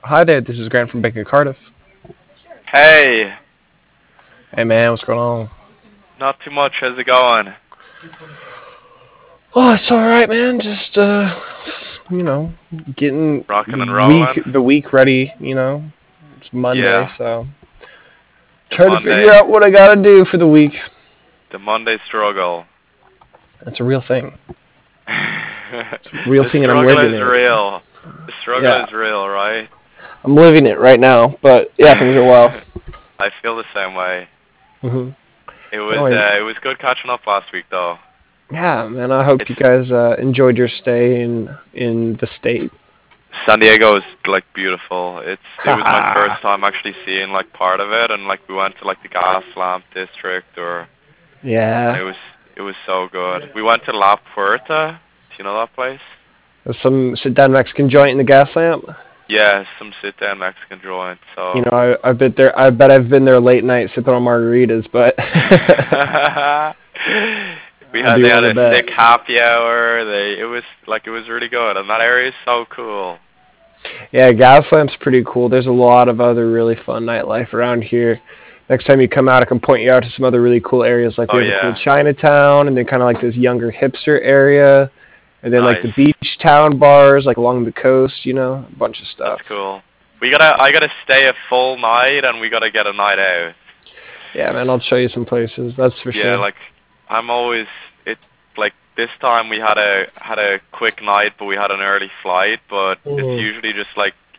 Hi there, this is Grant from Baker Cardiff. Hey, Hey man, what's going on? not too much. How's it going? Oh, it's all right, man. Just you know, getting Rocking and week rolling? the week ready. It's Monday, Yeah, so the trying to figure Monday, out what I gotta do for the week. the Monday struggle. That's a real thing. It's a real The thing, and I'm struggle living is it. real. The struggle Yeah, is real, right? I'm living it right now. But yeah, things are well. I feel the same way. hmm It was Oh, and uh, it was good catching up last week though. yeah, man. I hope It's you guys enjoyed your stay in the state. San Diego is like beautiful. It was my Haha. first time actually seeing like part of it, and like we went to like the gas lamp district, and Yeah. it was so good. We went to La Puerta. Do you know that place? There's some sit down Mexican joint in the gas lamp. Yeah, some sit down Mexican joint. You So know, I bet there. I bet I've been there late night sipping on margaritas, but we I'd had be they willing had to a bet. sick happy hour. It was really good, and that area is so cool. Yeah, Gaslamp's pretty cool. There's a lot of other really fun nightlife around here. Next time you come out, I can point you out to some other really cool areas. Like we Oh have a cool yeah, Chinatown, and then kind of like this younger hipster area, and then like nice. the beach town bars, like along the coast. A bunch of That's stuff. cool. I gotta stay a full night, and we gotta get a night out. Yeah, man, I'll show you some places. That's for Yeah, sure. like I'm always it like this time we had a quick night, but we had an early flight. But it's Mhm. usually just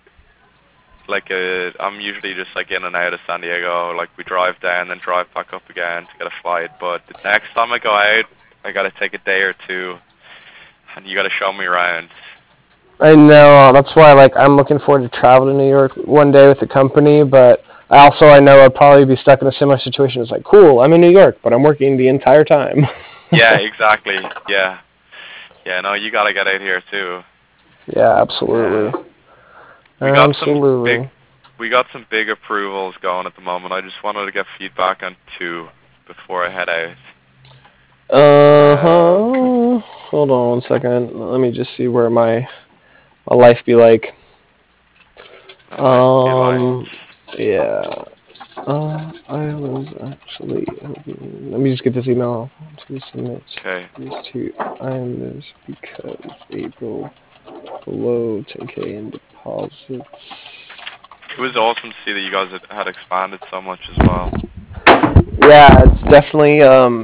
I'm usually just like in and out of San Diego. Like we drive down, then drive back up again to get a flight. But the next time I go out, I gotta take a day or two, and you gotta show me around. I know. That's why, like, I'm looking forward to travel to New York one day with the company. But I know I'd probably be stuck in a similar situation. It's like, cool, I'm in New York, but I'm working the entire time. Yeah, exactly. Yeah, yeah. No, you gotta get out here too. Yeah, Uh, absolutely, we got some big, absolutely. we got some big approvals going at the moment. I just wanted to get feedback on two before I head out. Uh Um, huh. Hold on one second. Let me just see where my life be like. that life be like. Um. Yeah. I was actually. Let me just get this email to submit Okay. these two items because April below 10K in deposits. It was awesome to see that you guys had expanded so much as well. Yeah, it's definitely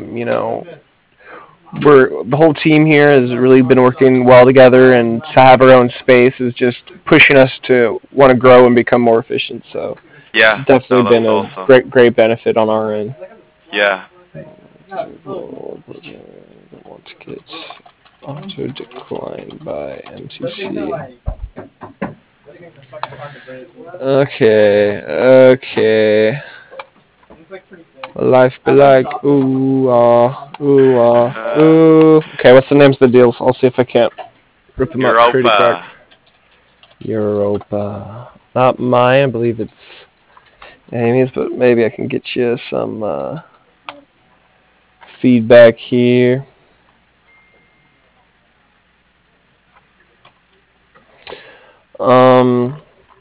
we're the whole team here has really been working well together, and to have our own space is just pushing us to want to grow and become more efficient. So it's Yeah, definitely no, been that's a awesome. great benefit on our end. Yeah, Want to get auto declined by MTC. Okay, okay. Life be like ooh ooh uh, ooh. Okay, what's the names of the deals? I'll see if I can't rip them up pretty quick. Europa. Europa, not mine. I believe it's Amy's, but maybe I can get you some feedback here. Um,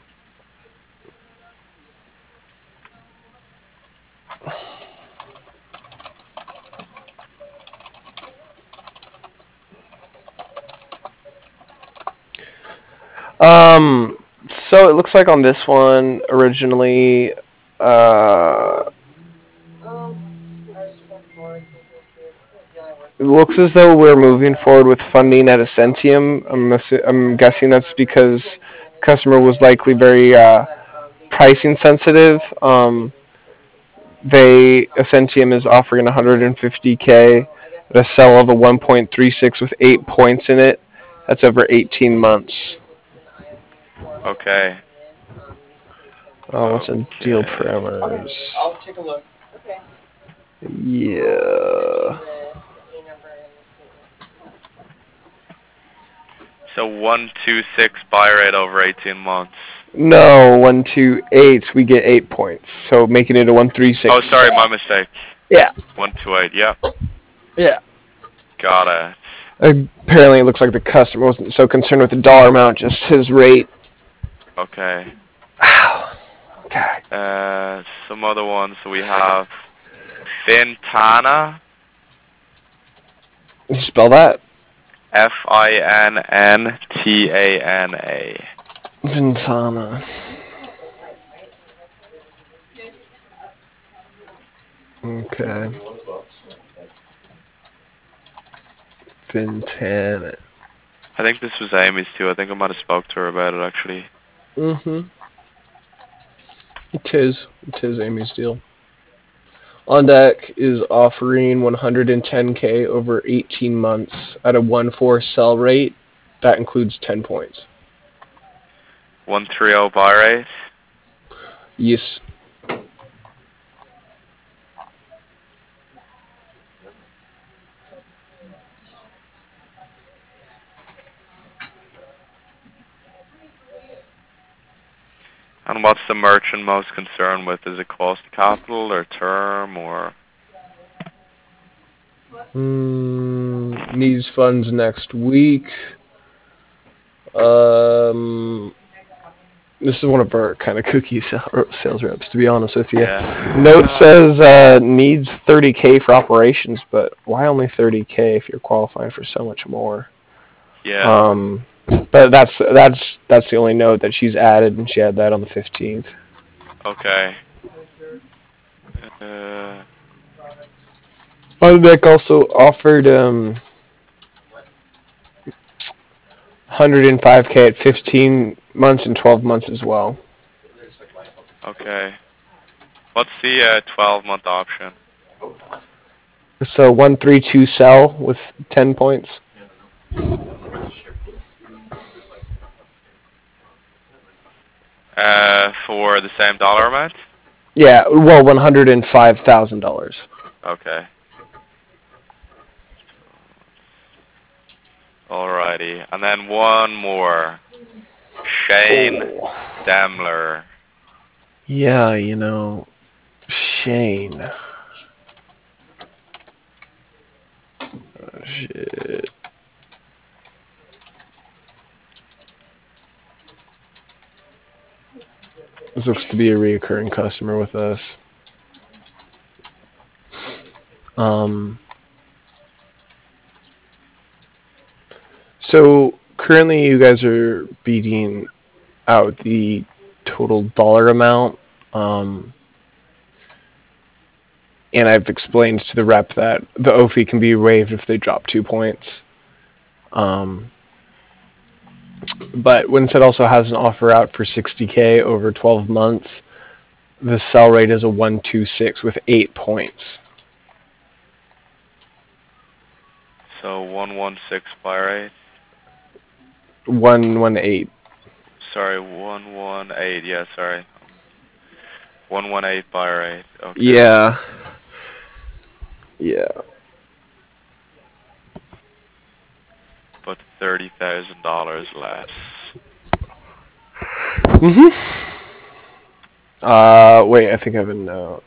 so it looks like on this one originally, uh, it looks as though we're moving forward with funding at Ascentium. I'm guessing that's because the customer was likely very pricing sensitive. Ascentium is offering 150K at a sell of a 1.36 with 8 points in it. That's over 18 months. Okay. What's in deal Okay. parameters? Yeah. So 126 buy rate over 18 months. No, 128. We get 8 points, so making it a Oh, 136. sorry, my mistake. Yeah, 128. Yeah, yeah. got it. Apparently, it looks like the customer wasn't so concerned with the dollar amount, just his rate. Okay. Some other ones. So we have Fintana. You spell that? Finnntana. Ventana. Okay. Ventana. I think this was Amy's too. I think I might have spoke to her about it actually. Mm-hmm. It is Amy's deal. On Deck is offering 110K over 18 months at a 1.4 sell rate. That includes 10 points. 130 buy rate. Yes. And what's the merchant most concerned with? Is it cost of capital or term or? Needs funds next week. This is one of our kind of cookie sales reps, to be honest with you. Yeah. Note says needs 30K for operations, but why only 30K if you're qualifying for so much more? Yeah. But that's the only note that she's added, and she had that on the 15th. Okay. Nick also offered 105K at 15 months and 12 months as well. Okay. What's the 12-month option? So 132 sell with 10 points. For the same dollar amount? Yeah, well, $105,000. Okay. Alrighty. And then one more. Shane Demler. Yeah, Shane. Oh, shit. This looks to be a reoccurring customer with us. So currently you guys are beating out the total dollar amount. And I've explained to the rep that the OFI can be waived if they drop 2 points. But Winset also has an offer out for 60K over 12 months. The sell rate is a 126 with 8 points. So 116 buy rate. 118. Sorry, 118. Yeah, sorry. 118 buy rate. Okay. Yeah. Yeah. But $30,000 less. Wait, I think I have a note.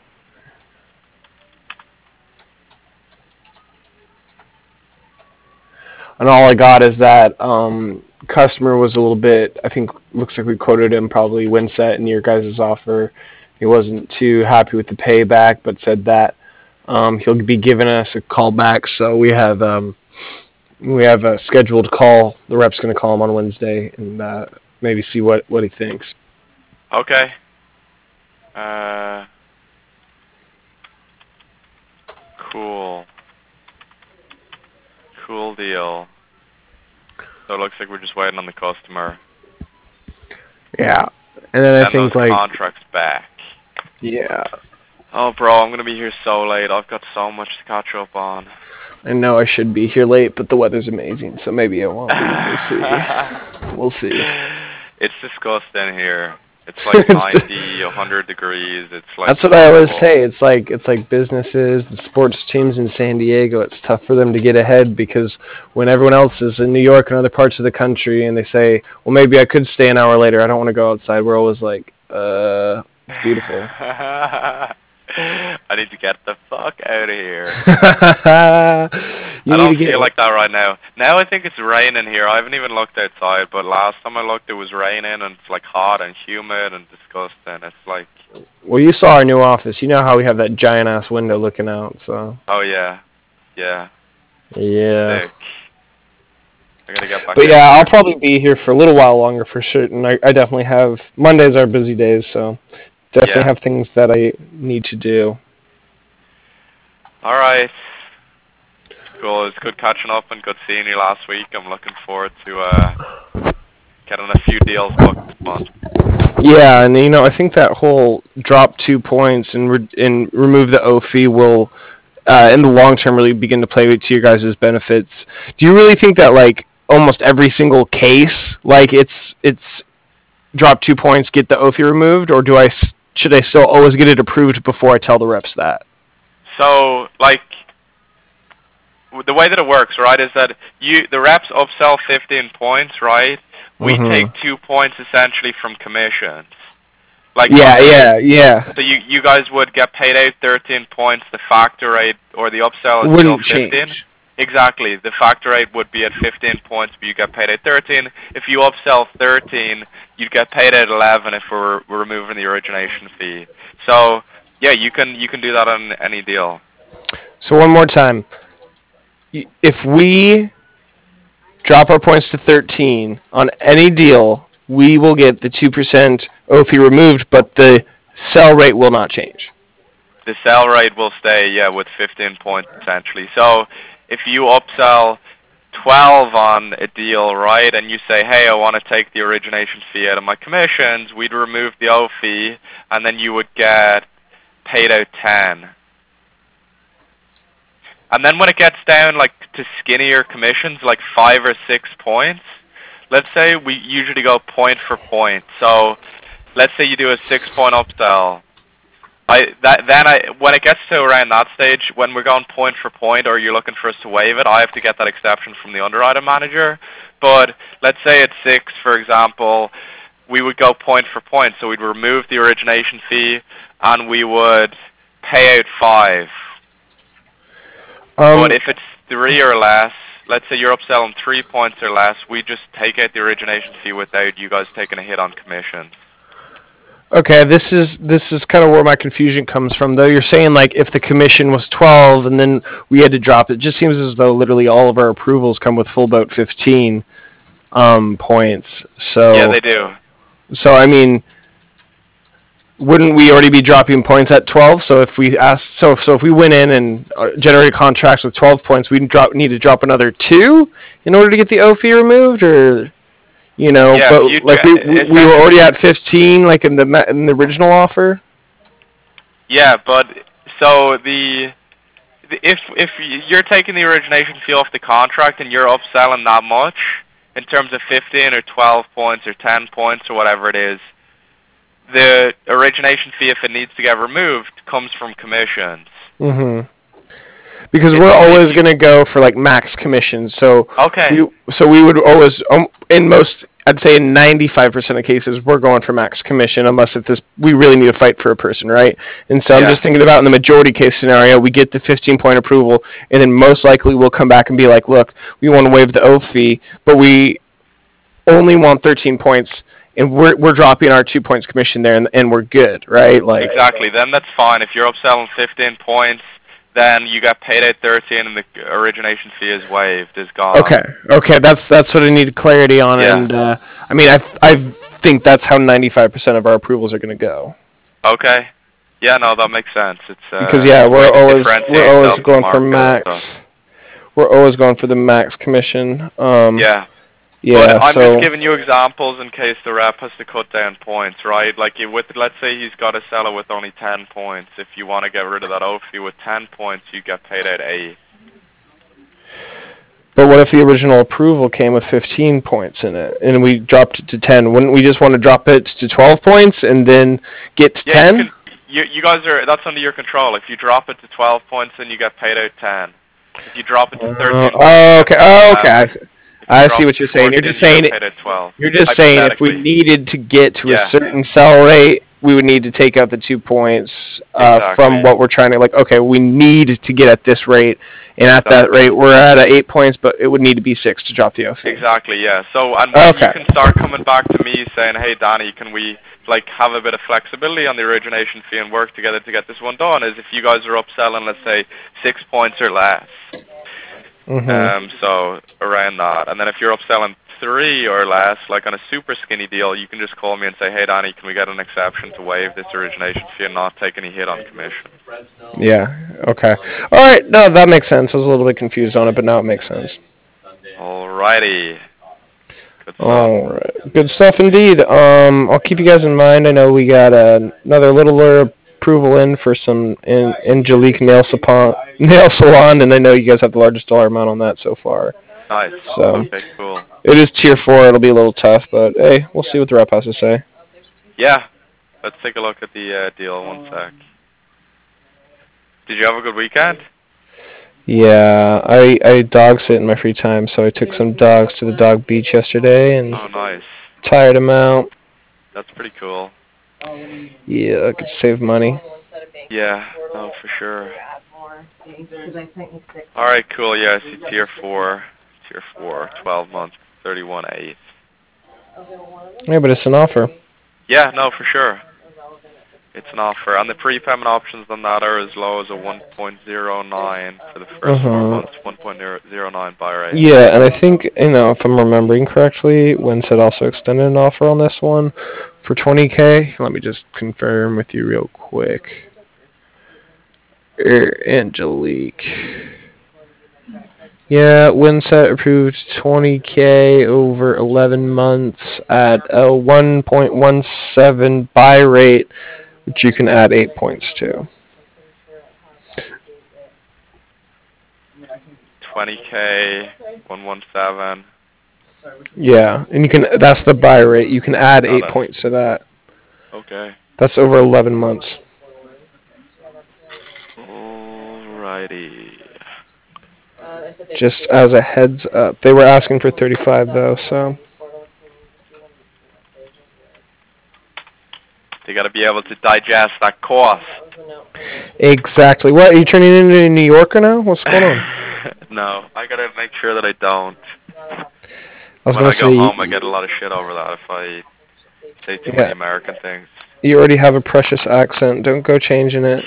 And all I got is that customer was a little bit, I think, looks like we quoted him probably Winset in your guys' offer. He wasn't too happy with the payback, but said that he'll be giving us a call back. So we have a scheduled call. The rep's going to call him on Wednesday and maybe see what he thinks. Okay. Cool. Cool deal. So it looks like we're just waiting on the customer. Yeah. And then I think, those like, contracts back. Yeah. Oh, bro, I'm going to be here so late. I've got so much to catch up on. I know I should be here late, but the weather's amazing, so maybe I won't be. We'll see. We'll see. It's disgusting here. It's like 90, 100 degrees. It's like That's what I always say. It's like businesses, the sports teams in San Diego. It's tough for them to get ahead because when everyone else is in New York and other parts of the country, and they say, "Well, maybe I could stay an hour later. I don't want to go outside." We're always like, "It's beautiful." I need to get the fuck out of here. You I need don't to get. feel like that right now. Now I think it's raining here. I haven't even looked outside, but last time I looked, it was raining, and it's like hot and humid and disgusting. It's like, Well, you saw our new office. You know how we have that giant ass window looking out. So. oh yeah, yeah, Yeah. sick. I gotta get back But out yeah, I'll there. probably be here for a little while longer for certain. I definitely have Mondays are busy days, so definitely Yeah. have things that I need to do. All right. Cool. It's good catching up and good seeing you last week. I'm looking forward to getting a few deals booked this month. Yeah, and I think that whole drop 2 points and remove the O fee will, in the long term, really begin to play to your guys' benefits. Do you really think that like almost every single case, like it's drop 2 points, get the O fee removed, or should I still always get it approved before I tell the reps that? So, like, the way that it works, right, is that the reps upsell 15 points, right? We take 2 points essentially from commissions. Like, Yeah. So you guys would get paid out 13 points. The factor rate or the upsell is Wouldn't still 15. change. Exactly. The factor rate would be at 15 points, but you get paid out 13. If you upsell 13, you'd get paid out 11 if we're removing the origination fee. So yeah, you can do that on any deal. So one more time. If we drop our points to 13 on any deal, we will get the 2% O fee removed, but the sell rate will not change. The sell rate will stay, yeah, with 15 points essentially. So if you upsell 12 on a deal, right, and you say, hey, I want to take the origination fee out of my commissions, we'd remove the O fee, and then you would get paid out 10. And then when it gets down like to skinnier commissions, like 5 or 6 points, let's say we usually go point for point. So let's say you do a 6-point upsell. When it gets to around that stage, when we're going point for point, or you're looking for us to waive it, I have to get that exception from the underwriter manager. But let's say at 6, for example, we would go point for point. So we'd remove the origination fee, and we would pay out 5. But if it's 3 or less, let's say you're upselling 3 points or less, we just take out the origination fee without you guys taking a hit on commission. Okay, this is kind of where my confusion comes from, though. You're saying like if the commission was 12 and then we had to drop it, just seems as though literally all of our approvals come with full boat 15 points. So yeah, they do. So I mean, wouldn't we already be dropping points at 12? So if we if we went in and generated contracts with 12 points, we need to drop another 2 in order to get the O fee removed, or Yeah, but like we were already at 15, like in the original offer. Yeah, but so if you're taking the origination fee off the contract and you're upselling that much in terms of 15 or 12 points or 10 points or whatever it is, the origination fee, if it needs to get removed, comes from commissions. Because we're always going to go for like max commissions. So okay. We would always I'd say in 95% of cases we're going for max commission unless we really need to fight for a person, right? And so I'm just thinking about in the majority case scenario, we get the 15-point approval, and then most likely we'll come back and be like, look, we want to waive the O fee, but we only want 13 points. And we're dropping our 2 points commission there, and we're good, right? Like exactly. Then that's fine. If you're upselling 15 points, then you got paid at 13, and the origination fee is waived, is gone. Okay. That's what I need clarity on, and I mean, I think that's how 95% of our approvals are going to go. Okay. Yeah, no, that makes sense. It's because we're always going for max. We're always going for the max commission. Yeah. But I'm just giving you examples in case the rep has to cut down points, right? Like let's say he's got a seller with only 10 points. If you want to get rid of that O fee with 10 points, you get paid out 8. But what if the original approval came with 15 points in it, and we dropped it to 10? Wouldn't we just want to drop it to 12 points and then get to 10? You guys that's under your control. If you drop it to 12 points, then you get paid out 10. If you drop it to 13 points, okay. I see what you're saying. You're just saying if we needed to get to a certain sell rate we would need to take out the 2 points Exactly. from what we're trying to, like, okay, we need to get at this rate, and at that rate, we're at 8 points, but it would need to be 6 to drop the OF. Exactly, yeah. So, and Okay. you can start coming back to me saying, hey, Danny, can we, like, have a bit of flexibility on the origination fee and work together to get this one done, is if you guys are upselling, let's say, 6 points or less. So, around that. And then if you're upselling 3 or less, like on a super skinny deal, you can just call me and say, hey, Danny, can we get an exception to waive this origination fee and not take any hit on commission? Yeah, okay. All right, no, that makes sense. I was a little bit confused on it, but now it makes sense. Alrighty. Good stuff. All right, good stuff indeed. I'll keep you guys in mind. I know we got another littler approval in for some Angelique nail salon, and I know you guys have the largest dollar amount on that so far. Nice. So, okay, cool. It is tier 4. It'll be a little tough, but hey, we'll see what the rep has to say. Yeah. Let's take a look at the deal. 1 sec. Did you have a good weekend? Yeah, I dog sit in my free time, so I took some dogs to the dog beach yesterday and nice. tired them out. That's pretty cool. Yeah, I could save money. Yeah, no, for sure. Alright, cool. Yeah, I see tier 4. Tier 4, 12 months, 31.8. Yeah, but it's an offer. Yeah, no, for sure. It's an offer. And the prepayment options on that are as low as a 1.09 for the first 4 months, 1.09 buy rate. Yeah, and I think, if I'm remembering correctly, Winset also extended an offer on this one for 20K. Let me just confirm with you real quick. Angelique. Yeah, Winset approved 20K over 11 months at a 1.17 buy rate, which you can add 8 points to. 20K, 117. Yeah, and that's the buy rate. You can add 8 points to that. Okay. That's over 11 months. Alrighty. Just as a heads up. They were asking for 35 though, so. They got to be able to digest that cost. Exactly. What, are you turning into a New Yorker now? What's going on? No, I got to make sure that I don't. When I go home, I get a lot of shit over that if I say too many American things. You already have a precious accent. Don't go changing it.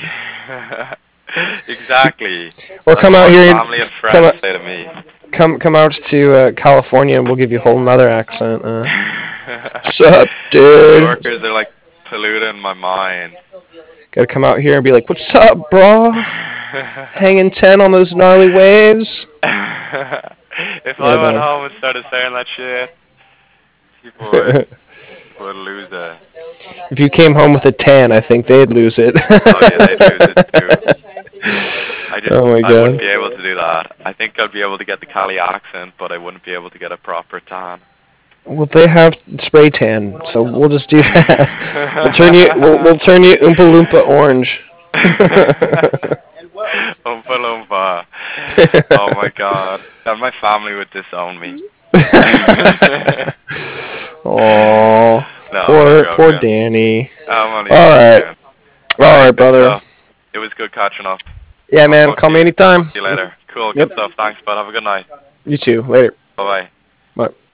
Exactly. Or come out here. Family and friends say to me. Come out to California and we'll give you a whole nother accent. Sup, dude? New Yorkers are like polluting my mind. Gotta come out here and be like, what's up, bro? Hanging 10 on those gnarly waves? If I went home and started saying that shit, people would lose it. If you came home with a tan, I think they'd lose it. Oh yeah, they'd lose it too. I wouldn't be able to do that. I think I'd be able to get the Cali accent, but I wouldn't be able to get a proper tan. Well, they have spray tan, so we'll just do that. We'll turn you Oompa Loompa orange. Oompa Loompa. Oh my god. And my family would disown me. Oh, poor Danny. All right, brother. It was good catching up. Yeah, man. Call me anytime. See you later. Cool. Good stuff. Thanks, bud. Have a good night. You too. Later. Bye-bye. Bye.